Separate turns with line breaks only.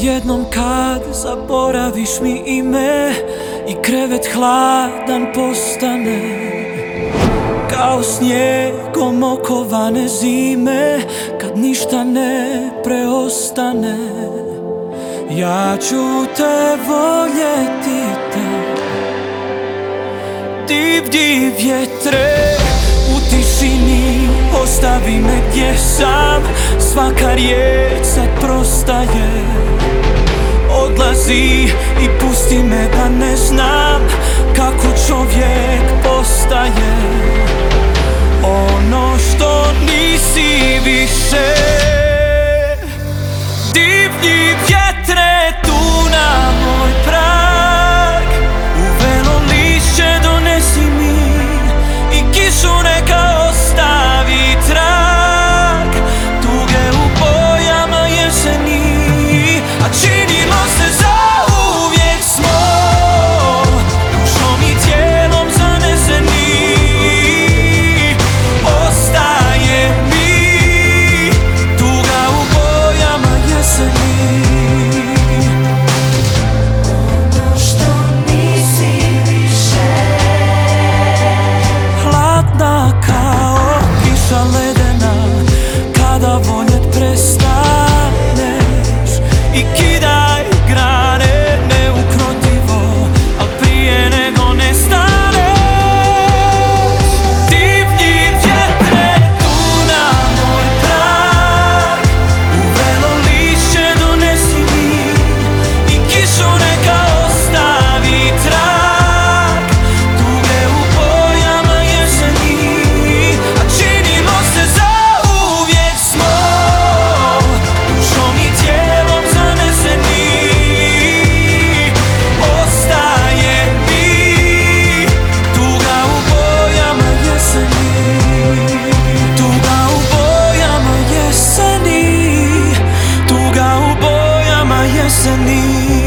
jednom kad zaboraviš mi ime i krevet hladan postane, kao snijegom okovane zime, kad ništa ne preostane. Ja ću te voljeti te, divlji vjetre, u tišini ostavi me gdje sam. Svaka riječ sad prostaje, odlazi i pusti me da ne znam kako čovjek postaje ono što nisi više. Divlji vjetre tu na moj prag, uvelo lišće donesi mi i kišu neka ostavi trag. Tuge u bojama jeseni, a činimo se zauvijek smo, dušom i tijelom zaneseni. Ostaje mi tuga u bojama jeseni.
Ono što nisi više,
Hladna kao kiša ledena, kada voljet prestaneš i kidaj grane neukrotivo, al prije nego nestaneš. Divlji vjetre tu na moj prag, uvelo lišće donesi mi i kišu neka ostavi trag. Tuge u bojama jeseni, a činimo se zauvijek smo, dušom i tijelom zaneseni. Ostaje mi tuga u bojama jeseni, tuga u bojama jeseni, tuga u bojama jeseni.